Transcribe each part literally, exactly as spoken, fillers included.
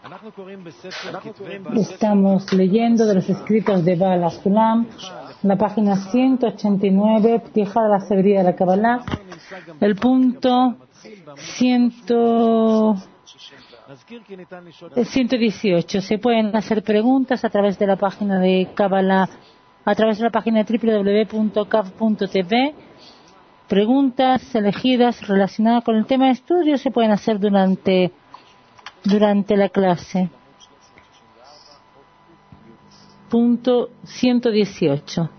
Estamos leyendo de los escritos de Baal HaSulam, la página ciento ochenta y nueve, Ptija de la Sabiduría de la Kabbalah, el punto ciento dieciocho. Se pueden hacer preguntas a través de la página de Kabbalah, a través de la página doble u doble u doble u punto kav punto t v. Preguntas elegidas relacionadas con el tema de estudio se pueden hacer durante durante la clase. Punto ciento dieciocho.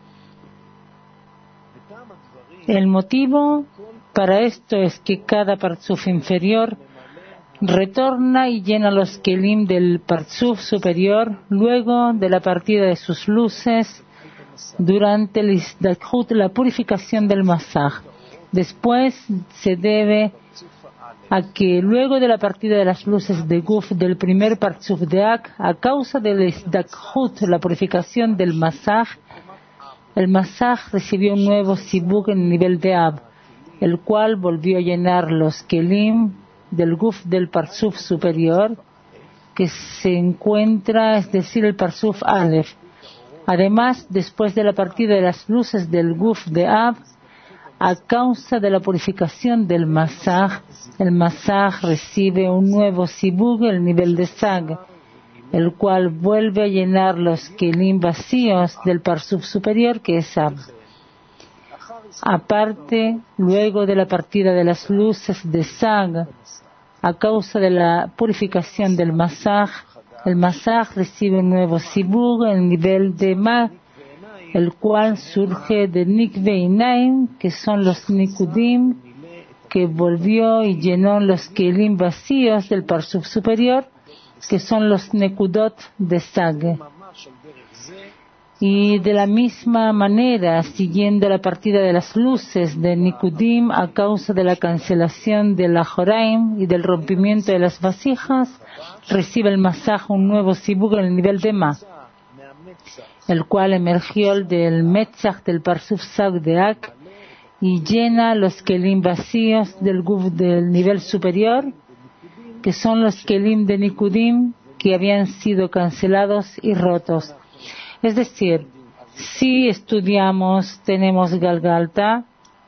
El motivo para esto es que cada parzuf inferior retorna y llena los kelim del parzuf superior luego de la partida de sus luces durante el isdakhut, la purificación del masaj. Después se debe a que luego de la partida de las luces de Guf del primer parzuf de Ak, a causa del isdakhut, la purificación del masaj, el masaj recibió un nuevo sibuk en el nivel de Ab, el cual volvió a llenar los kelim del Guf del parzuf superior, que se encuentra, es decir, el parzuf Aleph. Además, después de la partida de las luces del Guf de Ab, a causa de la purificación del masaj, el masaj recibe un nuevo sibug, el nivel de Sag, el cual vuelve a llenar los kelim vacíos del parzuf superior, que es Ab. Aparte, luego de la partida de las luces de Sag, a causa de la purificación del masaj, el masaj recibe un nuevo sibug, el nivel de Ma, el cual surge de Nikve y Naim, que son los Nikudim, que volvió y llenó los kelim vacíos del parzuf superior, que son los Nekudot de Sag. Y de la misma manera, siguiendo la partida de las luces de Nikudim a causa de la cancelación de la Joraim y del rompimiento de las vasijas, recibe el masaj un nuevo sibug en el nivel de Ma, el cual emergió del Metzach del parzuf Sag de Ak y llena los kelim vacíos del Guf del nivel superior, que son los kelim de Nikudim que habían sido cancelados y rotos. Es decir, si estudiamos, tenemos Galgalta,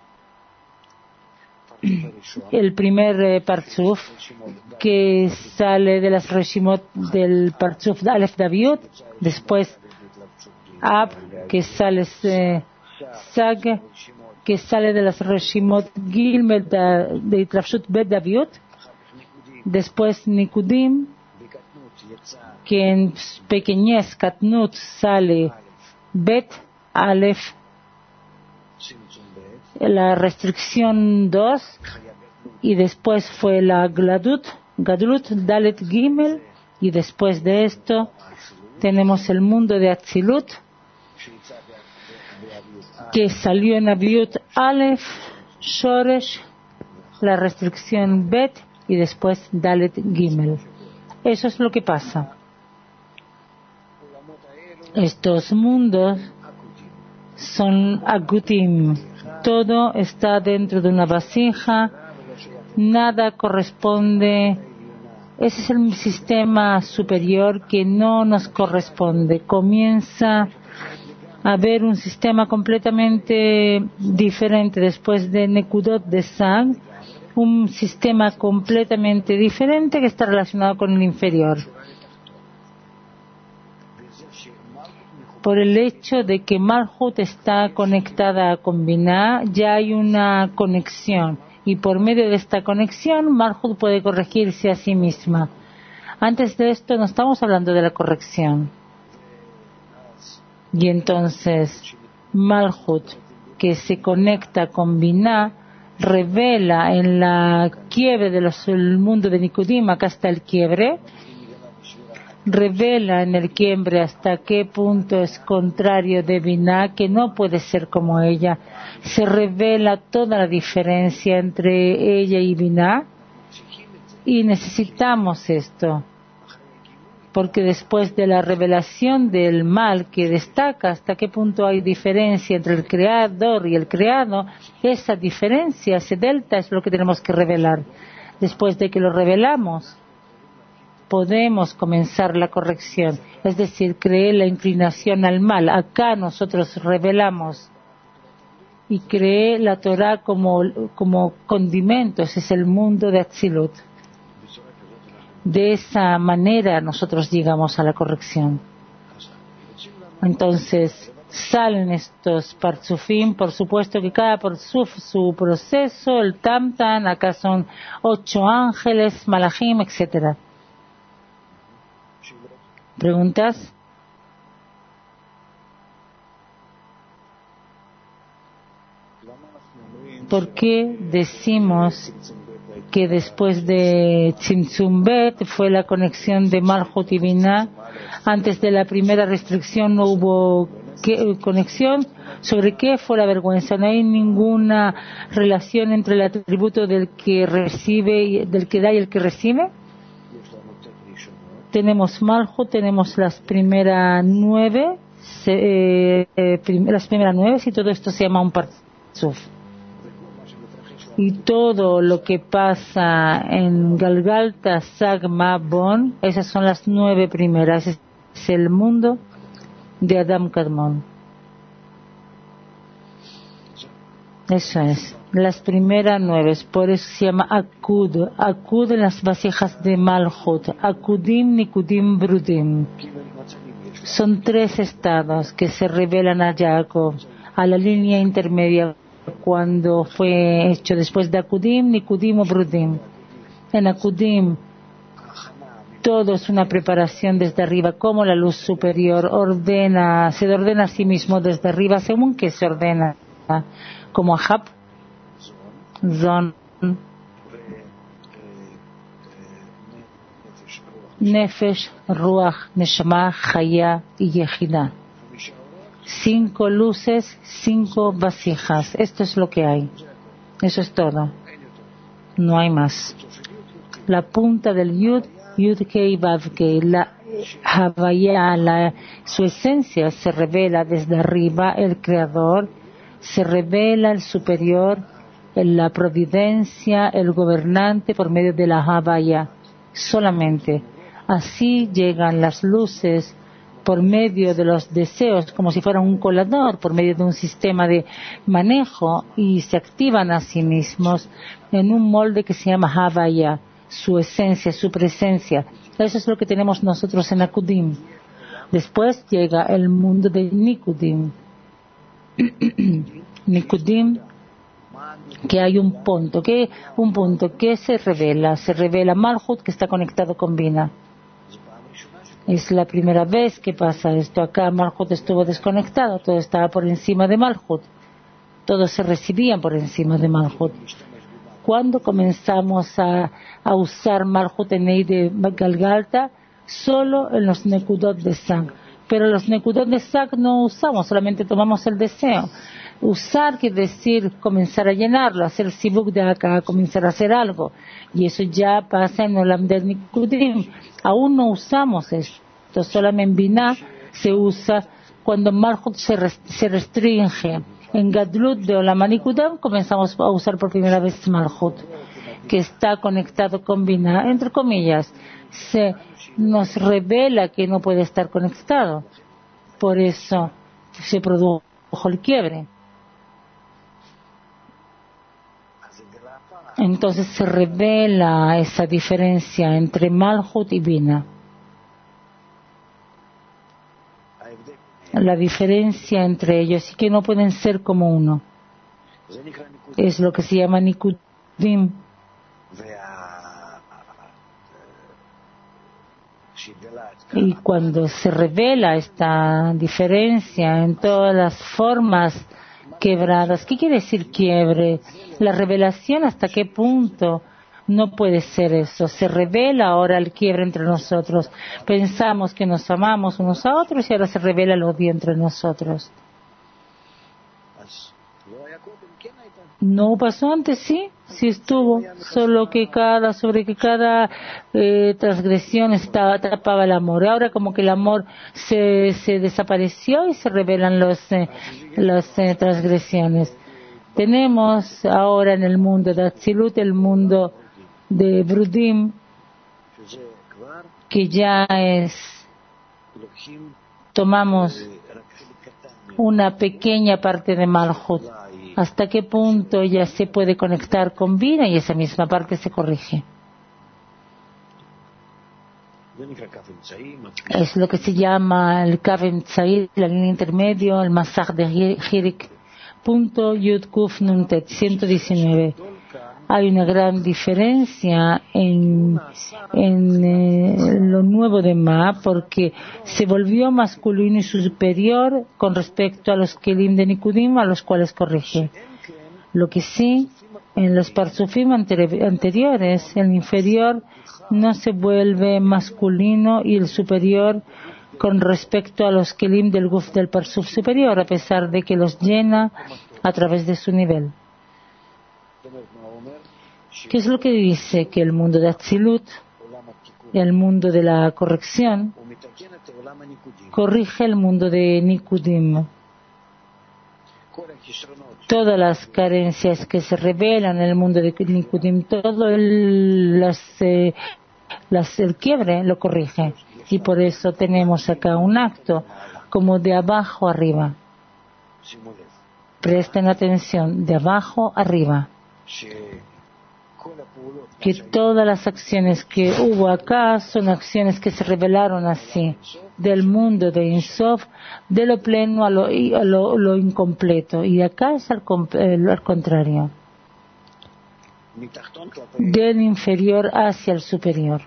el primer eh, parzuf que sale de las reshimot del parzuf Aleph Daviut, después Ab, que sale eh, Sag, que sale de las reshimot Gilmel de Itrafshut Bet Daviut, después Nikudim, que en pequeñez Katnut sale Bet Aleph, la restricción dos, y después fue la Gladut, Gadlut Dalet Gimel, y después de esto tenemos el mundo de Atzilut, que salió en Aviut Aleph, Shoresh, la restricción Bet, y después Dalet Gimel. Eso es lo que pasa. Estos mundos son agutim. Todo está dentro de una vasija. Nada corresponde. Ese es el sistema superior que no nos corresponde. Comienza a haber un sistema completamente diferente después de Nekudot de Sag, un sistema completamente diferente que está relacionado con el inferior. Por el hecho de que Malhut está conectada con Binah, ya hay una conexión, y por medio de esta conexión Malhut puede corregirse a sí misma. Antes de esto no estamos hablando de la corrección. Y entonces Malhut, que se conecta con Binah, revela en la quiebre del mundo de Nikudim, acá está el quiebre, revela en el quiebre hasta qué punto es contrario de Binah, que no puede ser como ella. Se revela toda la diferencia entre ella y Binah, y necesitamos esto, porque después de la revelación del mal que destaca hasta qué punto hay diferencia entre el creador y el creado, esa diferencia, ese delta es lo que tenemos que revelar. Después de que lo revelamos, podemos comenzar la corrección, es decir, creé la inclinación al mal. Acá nosotros revelamos y creé la Torah como, como condimento. Ese es el mundo de Atzilut. De esa manera nosotros llegamos a la corrección. Entonces salen estos parzufim, por supuesto que cada parzuf su proceso, el tamtan, acá son ocho ángeles, malachim, etcétera. ¿Preguntas? ¿Por qué decimos que después de Tzimtzum Bet fue la conexión de Malchut y Binah? Antes de la primera restricción no hubo ¿qué, conexión? ¿Sobre qué fue la vergüenza? No hay ninguna relación entre el atributo del que recibe, del que da y el que recibe. Tenemos Malchut, tenemos las primeras nueve, eh, eh, prim, las primeras nueve, y todo esto se llama un parzuf. Y todo lo que pasa en Galgalta, Sagma, Bon, esas son las nueve primeras. Es el mundo de Adam Kadmon. Eso es. Las primeras nueve. Por eso se llama Akud. Akud en las vasijas de Malchut. Akudim, Nikudim, Brudim. Son tres estados que se revelan a Jacob, a la línea intermedia, cuando fue hecho después de Akudim, Nikudim o Brudim. En Akudim todo es una preparación desde arriba, como la luz superior ordena, se ordena a sí mismo desde arriba, según que se ordena, como Ahab, Zon, Nefesh, Ruach, Neshama, Chaya y Yehidah. Cinco luces, cinco vasijas. Esto es lo que hay. Eso es todo. No hay más. La punta del Yud, Yud Kei Vav Kei, la Havaya, la, su esencia se revela desde arriba, el Creador, se revela el Superior, la Providencia, el Gobernante por medio de la Havaya. Solamente. Así llegan las luces por medio de los deseos, como si fuera un colador, por medio de un sistema de manejo, y se activan a sí mismos en un molde que se llama Havaya, su esencia, su presencia. Eso es lo que tenemos nosotros en Akudim. Después llega el mundo de Nikudim. Nikudim, que hay un punto, que un punto que se revela, se revela Malchut, que está conectado con Binah. Es la primera vez que pasa esto. Acá Malchut estuvo desconectado, todo estaba por encima de Malchut, todos se recibían por encima de Malchut. Cuando comenzamos a, a usar Malchut en Eide Galgalta, solo en los Nekudot de Sag, pero los Nekudot de Sag no usamos, solamente tomamos el deseo. Usar quiere decir comenzar a llenarlo, hacer el sibuk de acá, comenzar a hacer algo, y eso ya pasa en Olam de Nikudim. Aún no usamos esto, solamente en Binah se usa cuando Malchut se, rest, se restringe. En Gadlut de Olam Nikudim comenzamos a usar por primera vez Malchut, que está conectado con Binah, entre comillas, se nos revela que no puede estar conectado, por eso se produjo el quiebre. Entonces se revela esa diferencia entre Malchut y Binah. La diferencia entre ellos y que no pueden ser como uno. Es lo que se llama Nikudim. Y cuando se revela esta diferencia en todas las formas quebradas, ¿qué quiere decir quiebre? La revelación, ¿hasta qué punto? No puede ser eso. Se revela ahora el quiebre entre nosotros. Pensamos que nos amamos unos a otros y ahora se revela el odio entre nosotros. No pasó antes, sí, sí estuvo, solo que cada, sobre que cada eh, transgresión estaba, atrapaba el amor. Ahora como que el amor se, se desapareció y se revelan los, eh, las eh, transgresiones. Tenemos ahora en el mundo de Atzilut, el mundo de Brudim, que ya es, tomamos una pequeña parte de Malhut. ¿Hasta qué punto ella se puede conectar con Bina y esa misma parte se corrige? Es lo que se llama el Kav Emtzai, la línea intermedio, el Masaj de Hirik. Punto Yud Kuf Nuntet ciento diecinueve. Hay una gran diferencia en, en eh, lo nuevo de Ma, porque se volvió masculino y superior con respecto a los Kelim de Nikudim, a los cuales corrige. Lo que sí, en los Parsufim anteriores, el inferior no se vuelve masculino y el superior con respecto a los Kelim del Guf del Parsuf superior, a pesar de que los llena a través de su nivel. ¿Qué es lo que dice? Que el mundo de Atzilut, el mundo de la corrección, corrige el mundo de Nikudim. Todas las carencias que se revelan en el mundo de Nikudim, todo el, las, eh, las, el quiebre lo corrige. Y por eso tenemos acá un acto como de abajo arriba. Presten atención, de abajo arriba. Que todas las acciones que hubo acá son acciones que se revelaron así, del mundo de Insof, de lo pleno a lo, a lo, lo incompleto, y acá es al, al contrario, del inferior hacia el superior.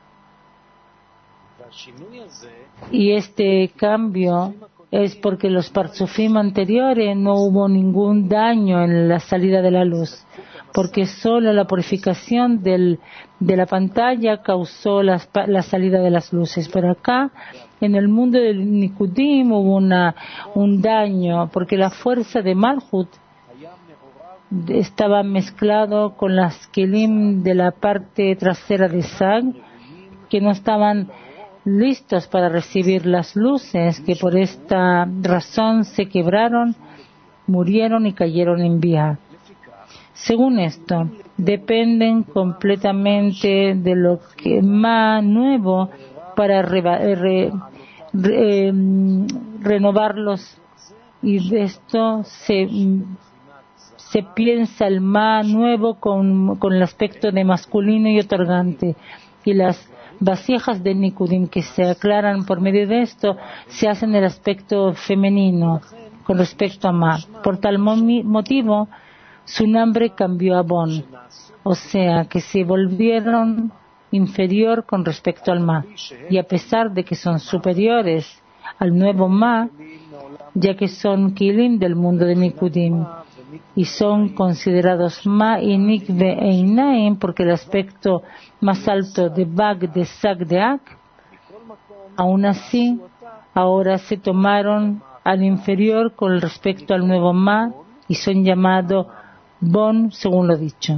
Y este cambio es porque los Parsufim anteriores no hubo ningún daño en la salida de la luz, porque solo la purificación del, de la pantalla causó la, la salida de las luces. Pero acá, en el mundo del Nikudim, hubo una, un daño, porque la fuerza de Malhut estaba mezclado con las Kelim de la parte trasera de Sag, que no estaban listos para recibir las luces, que por esta razón se quebraron, murieron y cayeron en Bia. Según esto, dependen completamente de lo que más nuevo para re, re, re, eh, renovarlos, y de esto se, se piensa el más nuevo con, con el aspecto de masculino y otorgante, y las vasijas de Nikudim que se aclaran por medio de esto se hacen el aspecto femenino con respecto a Ma. Por tal motivo su nombre cambió a Bon, o sea que se volvieron inferior con respecto al Ma, y a pesar de que son superiores al nuevo Ma, ya que son Kilim del mundo de Nikudim y son considerados Ma y Nikve e Inaim, porque el aspecto más alto de Bag de Sag de Ak, aún así ahora se tomaron al inferior con respecto al nuevo Ma y son llamados Bon según lo dicho.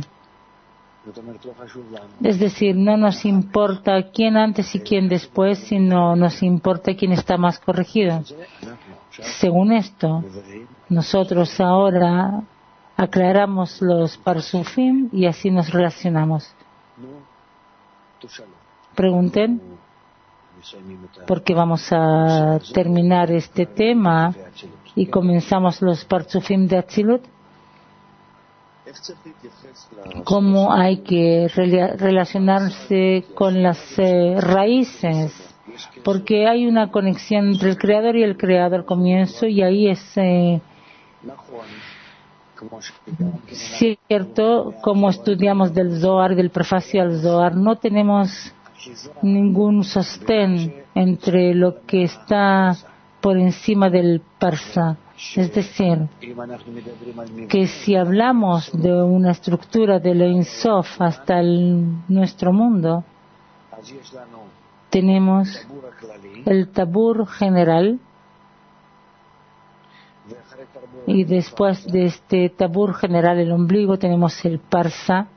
Es decir, no nos importa quién antes y quién después, sino nos importa quién está más corregido. Según esto, nosotros ahora aclaramos los Parsufim y así nos relacionamos. Pregunten, porque vamos a terminar este tema y comenzamos los Parsufim de Atzilut. ¿Cómo hay que relacionarse con las eh, raíces? Porque hay una conexión entre el creador y el creado al comienzo, y ahí es eh, cierto, como estudiamos del Zohar, del prefacio al Zohar, no tenemos ningún sostén entre lo que está por encima del Parsa. Es decir, que si hablamos de una estructura de la Insof hasta el, nuestro mundo, tenemos el tabur general, y después de este tabur general, el ombligo, tenemos el Parsa,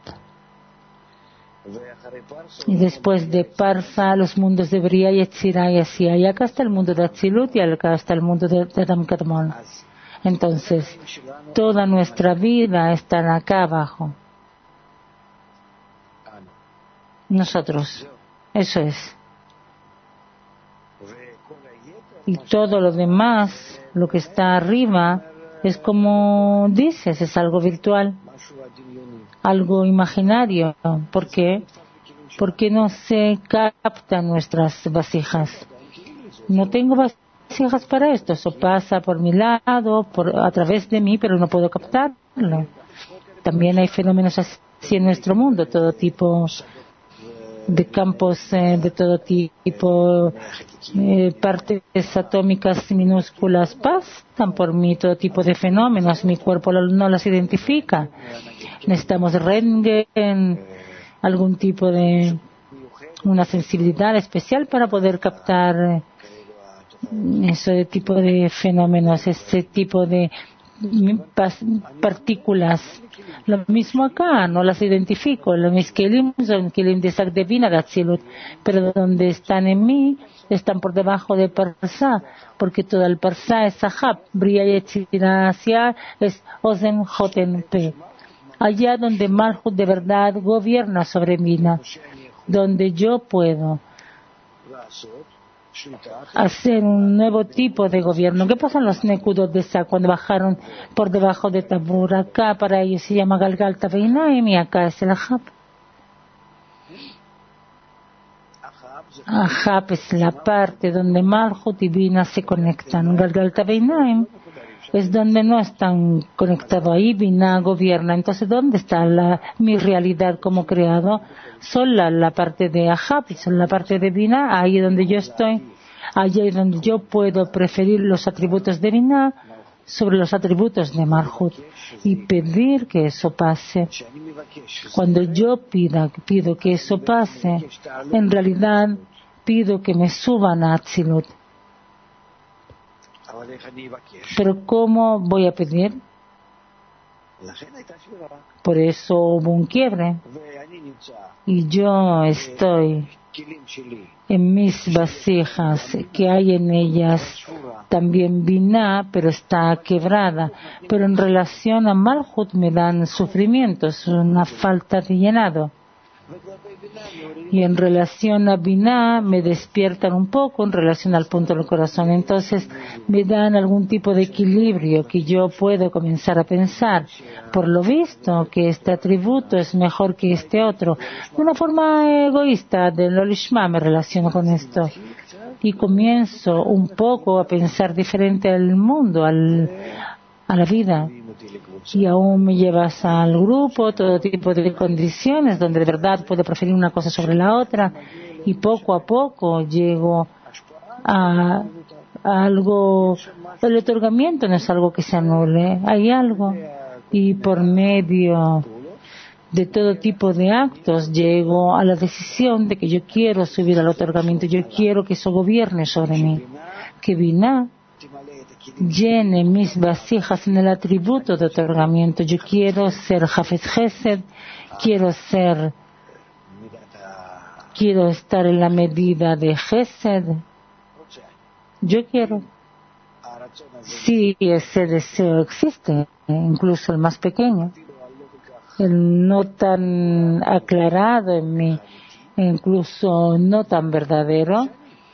y después de Parsa los mundos de Bria y Etzirah y así. Y acá está el mundo de Atzilut y acá está el mundo de Adam Kadmon. Entonces, toda nuestra vida está acá abajo. Nosotros. Eso es. Y todo lo demás, lo que está arriba, es como dices, es algo virtual, algo imaginario. ¿Por qué? Porque no se captan nuestras vasijas. No tengo vasijas para esto. Eso pasa por mi lado, por, a través de mí, pero no puedo captarlo. También hay fenómenos así en nuestro mundo, todo tipo de campos, eh, de todo tipo, eh, partes atómicas minúsculas pasan por mí, todo tipo de fenómenos. Mi cuerpo no las identifica. Necesitamos Röntgen, algún tipo de una sensibilidad especial para poder captar ese tipo de fenómenos, ese tipo de partículas. Lo mismo acá, no las identifico. Mis kelim son kelim de Sak Divina de Atzilut, pero donde están en mí, están por debajo de Parsa, porque todo el Parsa es Sahab, Bria Yetzirah Asia, es Ozen Joten Pe. Allá donde Malhut de verdad gobierna sobre mí, donde yo puedo hacer un nuevo tipo de gobierno. ¿Qué pasa en los Nekudot de Sa cuando bajaron por debajo de Tabur? Acá para ellos se llama Galgal Taveinaim y acá es el Ahab. Ahab es la parte donde Malhut y Bina se conectan. Galgal Taveinaim es donde no están conectados. Ahí Bina gobierna. Entonces, ¿dónde está la, mi realidad como creado? Son la, la parte de Ahab y son la parte de Bina. Ahí es donde yo estoy. Allí es donde yo puedo preferir los atributos de Bina sobre los atributos de Malhut y pedir que eso pase. Cuando yo pida, pido que eso pase, en realidad pido que me suban a Atzilut. Pero ¿cómo voy a pedir? Por eso hubo un quiebre. Y yo estoy en mis vasijas, que hay en ellas también Binah, pero está quebrada. Pero en relación a Malhut me dan sufrimientos, una falta de llenado. Y en relación a Binah me despiertan un poco en relación al punto del corazón. Entonces me dan algún tipo de equilibrio que yo puedo comenzar a pensar, por lo visto, que este atributo es mejor que este otro. De una forma egoísta, de lo lishma me relaciono con esto. Y comienzo un poco a pensar diferente al mundo, al, a la vida. Y aún me llevas al grupo, todo tipo de condiciones donde de verdad puedo preferir una cosa sobre la otra, y poco a poco llego a, a algo. El otorgamiento no es algo que se anule, hay algo, y por medio de todo tipo de actos llego a la decisión de que yo quiero subir al otorgamiento, yo quiero que eso gobierne sobre mí, que Binah llene mis vasijas en el atributo de otorgamiento. Yo quiero ser Hafez Chesed, quiero ser, quiero estar en la medida de Chesed. Yo quiero. Si ese deseo existe, incluso el más pequeño, el no tan aclarado en mí, incluso no tan verdadero,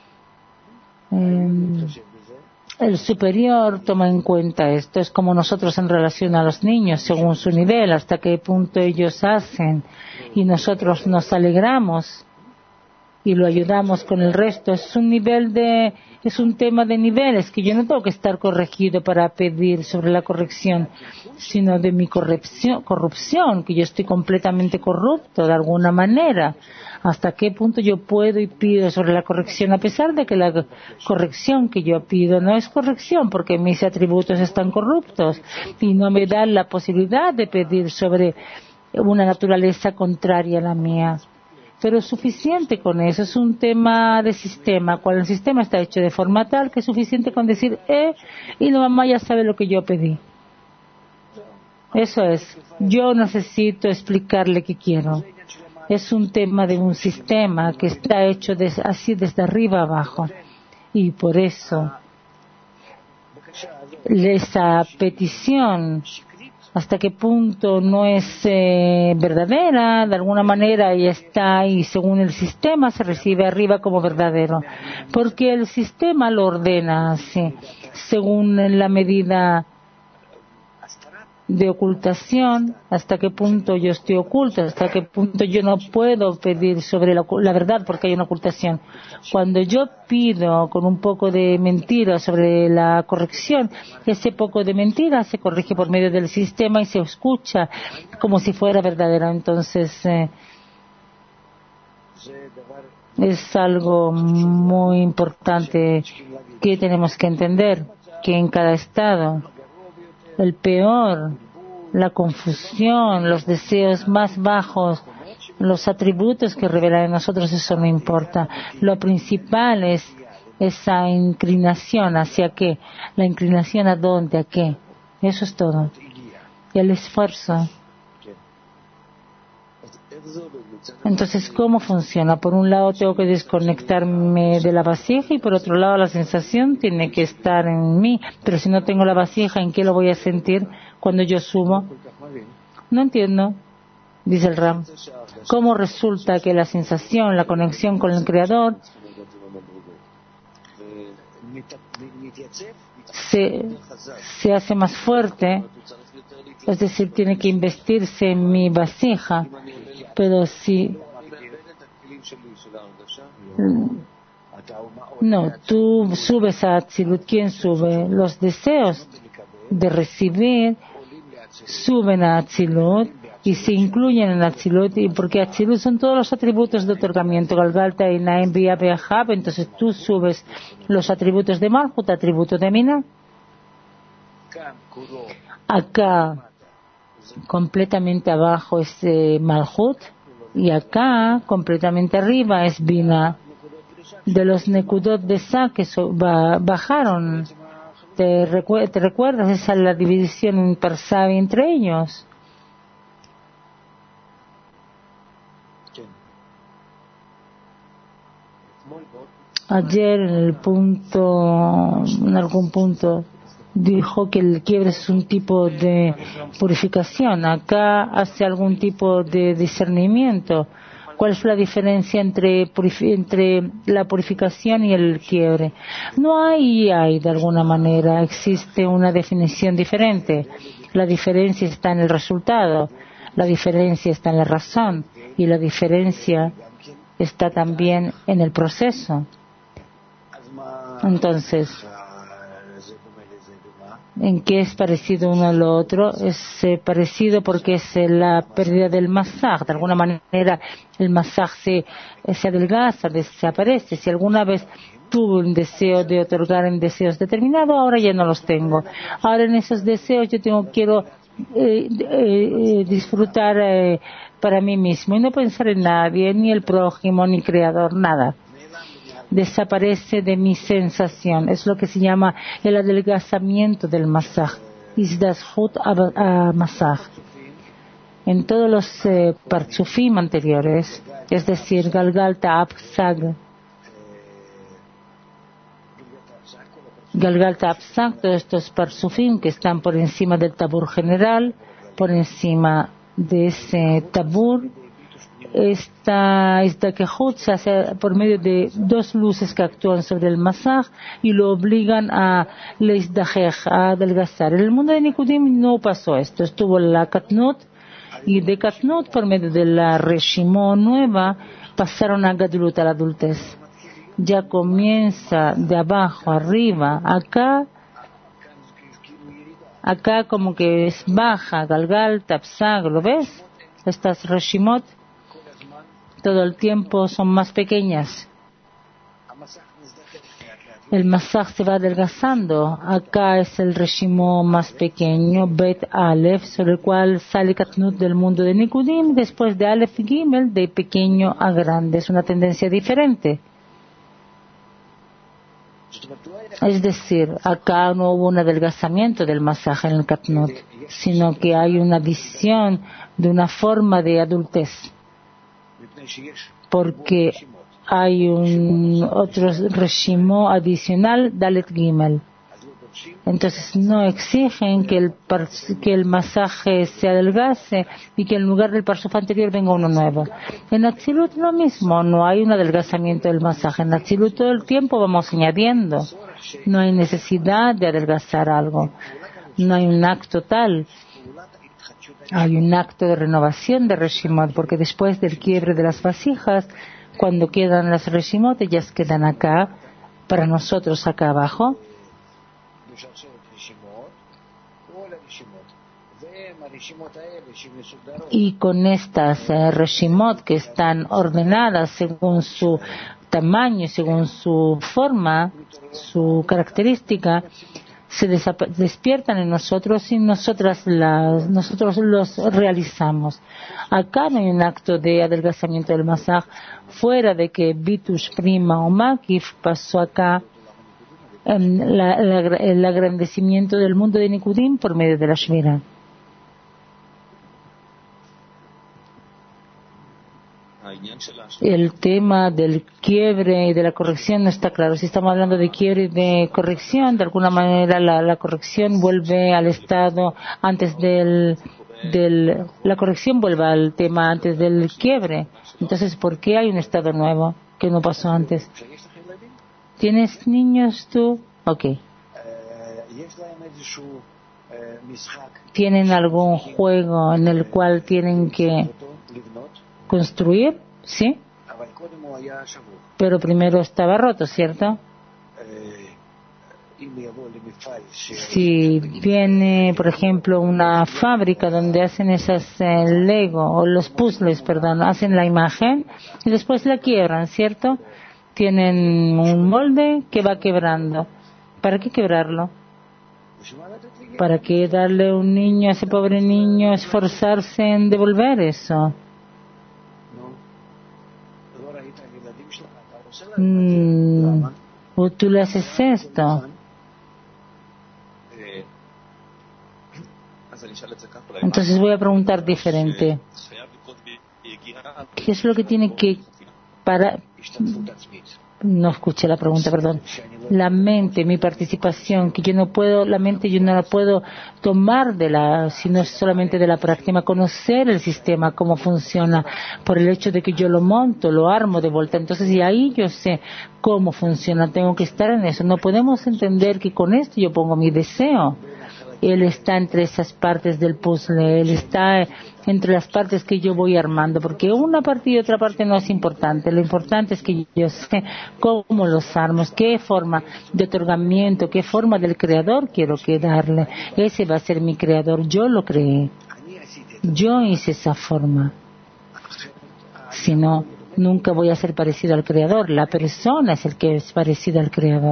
eh, el superior toma en cuenta esto. Es como nosotros en relación a los niños, según su nivel, hasta qué punto ellos hacen, y nosotros nos alegramos y lo ayudamos con el resto. Es un nivel de, es un tema de niveles, que yo no tengo que estar corregido para pedir sobre la corrección, sino de mi corrupción, corrupción, que yo estoy completamente corrupto de alguna manera. Hasta qué punto yo puedo y pido sobre la corrección, a pesar de que la corrección que yo pido no es corrección, porque mis atributos están corruptos y no me dan la posibilidad de pedir sobre una naturaleza contraria a la mía. Pero es suficiente con eso, es un tema de sistema. Cuando el sistema está hecho de forma tal que es suficiente con decir eh, y la mamá ya sabe lo que yo pedí. Eso es. Yo necesito explicarle qué quiero. Es un tema de un sistema que está hecho de, así desde arriba abajo. Y por eso esa petición hasta qué punto no es eh, verdadera, de alguna manera ya está y según el sistema se recibe arriba como verdadero, porque el sistema lo ordena así, según la medida de ocultación, hasta qué punto yo estoy oculta, hasta qué punto yo no puedo pedir sobre la, la verdad porque hay una ocultación. Cuando yo pido con un poco de mentira sobre la corrección, ese poco de mentira se corrige por medio del sistema y se escucha como si fuera verdadera. Entonces, eh, es algo muy importante que tenemos que entender, que en cada estado, el peor, la confusión, los deseos más bajos, los atributos que revelan en nosotros, eso no importa. Lo principal es esa inclinación hacia qué, la inclinación a dónde, a qué. Eso es todo. Y el esfuerzo. Entonces, ¿cómo funciona? Por un lado tengo que desconectarme de la vasija y por otro lado la sensación tiene que estar en mí. Pero si no tengo la vasija, ¿en qué lo voy a sentir cuando yo subo? No entiendo, dice el Ram. ¿Cómo resulta que la sensación, la conexión con el Creador se, se hace más fuerte? Es decir, tiene que investirse en mi vasija. Pero si no, tú subes a Atzilut, ¿quién sube? Los deseos de recibir suben a Atzilut y se incluyen en Atzilut, y porque Atzilut son todos los atributos de otorgamiento, Galgalta y Naim Bia Behab. Entonces tú subes los atributos de Malhut, atributo de Mina. Acá completamente abajo es eh, Malhut y acá completamente arriba es Bina. De los Nekudot de Sa que so, ba, bajaron, ¿Te, recu ¿te recuerdas? Esa es la división en Parsavi entre ellos. Ayer en el punto, en algún punto dijo que el quiebre es un tipo de purificación. Acá hace algún tipo de discernimiento. ¿Cuál es la diferencia entre, entre la purificación y el quiebre? No hay, hay de alguna manera, existe una definición diferente. La diferencia está en el resultado, la diferencia está en la razón y la diferencia está también en el proceso. Entonces, ¿en qué es parecido uno al otro? Es eh, parecido porque es eh, la pérdida del masaj. De alguna manera el masaj se, eh, se adelgaza, desaparece. Si alguna vez tuve un deseo de otorgar en deseos determinados, ahora ya no los tengo. Ahora en esos deseos yo tengo, quiero eh, eh, disfrutar eh, para mí mismo y no pensar en nadie, ni el prójimo, ni creador, nada. Desaparece de mi sensación. Es lo que se llama el adelgazamiento del masaj. Izdashut a masaj. En todos los eh, partsufim anteriores, es decir, Galgalta Apsag, Galgalta Apsag, todos estos partsufim que están por encima del tabur general, por encima de ese tabur, esta Izdakehut se hace por medio de dos luces que actúan sobre el masaj y lo obligan a leizdajej, a adelgazar. En el mundo de Nikudim no pasó esto, estuvo la Katnut y de Katnut por medio de la Reshimó nueva pasaron a Gadlut, a la adultez. Ya comienza de abajo arriba, acá acá como que es baja, Galgal, Tapsag, ¿lo ves? Estas Reshimot todo el tiempo son más pequeñas. El masaj se va adelgazando. Acá es el reshimó más pequeño, Bet Aleph, sobre el cual sale Katnut del mundo de Nikudim, después de Aleph Gimel, de pequeño a grande. Es una tendencia diferente. Es decir, acá no hubo un adelgazamiento del masaj en el Katnut, sino que hay una visión de una forma de adultez. Porque hay un otro reshimó adicional, Dalet Gimel. Entonces no exigen que el, que el masaje se adelgace y que en lugar del parsuf anterior venga uno nuevo. En Atzilut lo mismo, no hay un adelgazamiento del masaje. En Atzilut todo el tiempo vamos añadiendo. No hay necesidad de adelgazar algo. No hay un acto tal. Hay un acto de renovación de Reshimot, porque después del quiebre de las vasijas, cuando quedan las Reshimot, ellas quedan acá, para nosotros acá abajo. Y con estas eh, Reshimot que están ordenadas según su tamaño, según su forma, su característica, se despiertan en nosotros y nosotras las, nosotros los realizamos. Acá no hay un acto de adelgazamiento del masaj, fuera de que Bitush Prima o Makif pasó acá en la, la, el agrandecimiento del mundo de Nikudim por medio de la Shmira. El tema del quiebre y de la corrección no está claro. Si estamos hablando de quiebre y de corrección, de alguna manera la, la corrección vuelve al estado antes del, del... La corrección vuelve al tema antes del quiebre. Entonces, ¿por qué hay un estado nuevo que no pasó antes? ¿Tienes niños tú? Ok. ¿Tienen algún juego en el cual tienen que construir? Sí. Pero primero estaba roto, ¿cierto? Si viene, por ejemplo, una fábrica donde hacen esas eh, Lego o los puzzles, perdón, hacen la imagen y después la quiebran, ¿cierto? Tienen un molde que va quebrando. ¿Para qué quebrarlo? ¿Para qué darle a un niño, a ese pobre niño, esforzarse en devolver eso? Mm, ¿o tú le haces esto? Entonces voy a preguntar diferente. ¿Qué es lo que tiene que para? No escuché la pregunta, perdón. La mente, mi participación, que yo no puedo, la mente yo no la puedo tomar de la, sino solamente de la práctica, conocer el sistema, cómo funciona, por el hecho de que yo lo monto, lo armo de vuelta. Entonces, y ahí yo sé cómo funciona, tengo que estar en eso. No podemos entender que con esto yo pongo mi deseo. Él está entre esas partes del puzzle, él está entre las partes que yo voy armando, porque una parte y otra parte no es importante. Lo importante es que yo sé cómo los armo, qué forma de otorgamiento, qué forma del creador quiero que darle. Ese va a ser mi creador, yo lo creé, yo hice esa forma. Si no, nunca voy a ser parecido al creador. La persona es el que es parecido al creador.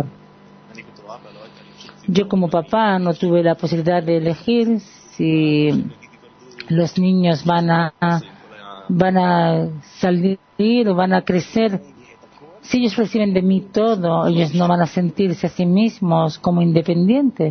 Yo como papá no tuve la posibilidad de elegir si los niños van a van a salir o van a crecer. Si ellos reciben de mí todo, ellos no van a sentirse a sí mismos como independientes.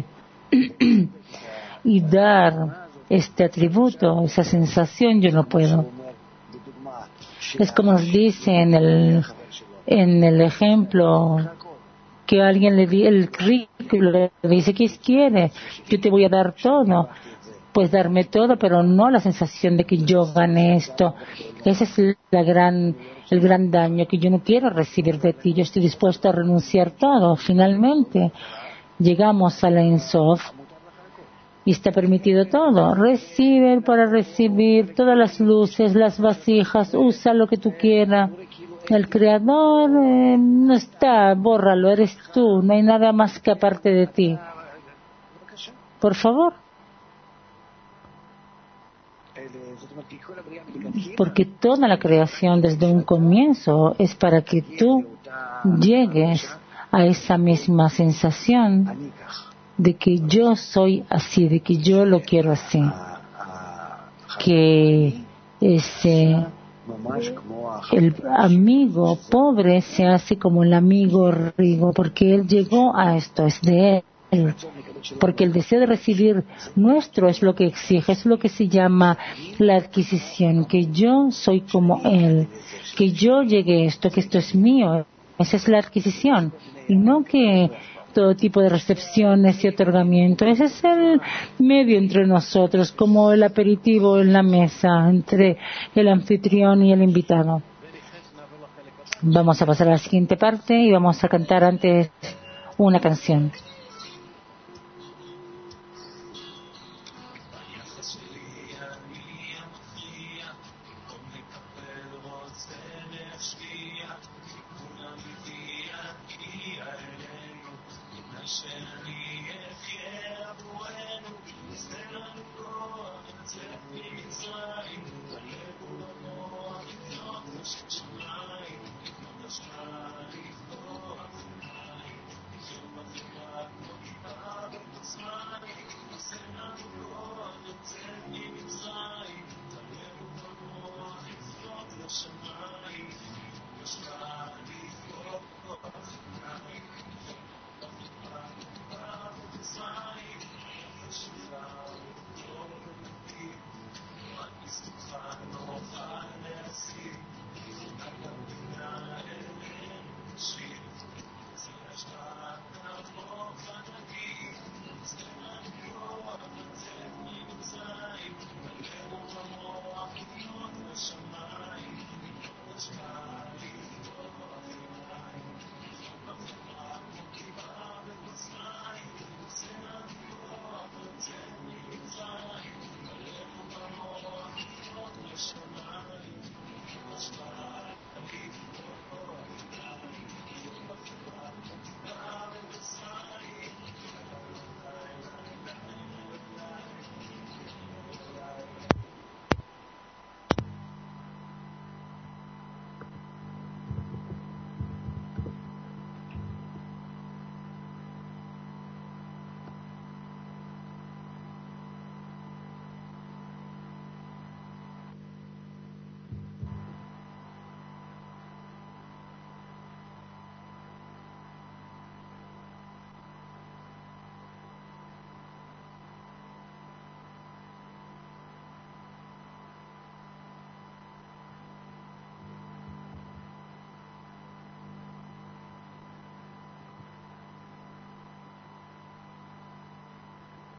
Y dar este atributo, esa sensación, yo no puedo. Es como nos dice en el, en el ejemplo que alguien le di, el rico le dice, ¿qué quiere? Yo te voy a dar todo. Pues darme todo, pero no la sensación de que yo gane esto. Ese es la gran, el gran daño que yo no quiero recibir de ti. Yo estoy dispuesto a renunciar todo. Finalmente, llegamos a la Ein Sof y está permitido todo. Recibe para recibir todas las luces, las vasijas, usa lo que tú quieras. El creador eh, no está, bórralo, eres tú, no hay nada más que aparte de ti. Por favor. Porque toda la creación desde un comienzo es para que tú llegues a esa misma sensación de que yo soy así, de que yo lo quiero así. Que ese... el amigo pobre se hace como el amigo rico porque él llegó a esto, es de él, porque el deseo de recibir nuestro es lo que exige, es lo que se llama la adquisición, que yo soy como él, que yo llegué a esto, que esto es mío. Esa es la adquisición, y no que todo tipo de recepciones y otorgamiento. Ese es el medio entre nosotros, como el aperitivo en la mesa entre el anfitrión y el invitado. Vamos a pasar a la siguiente parte y vamos a cantar antes una canción.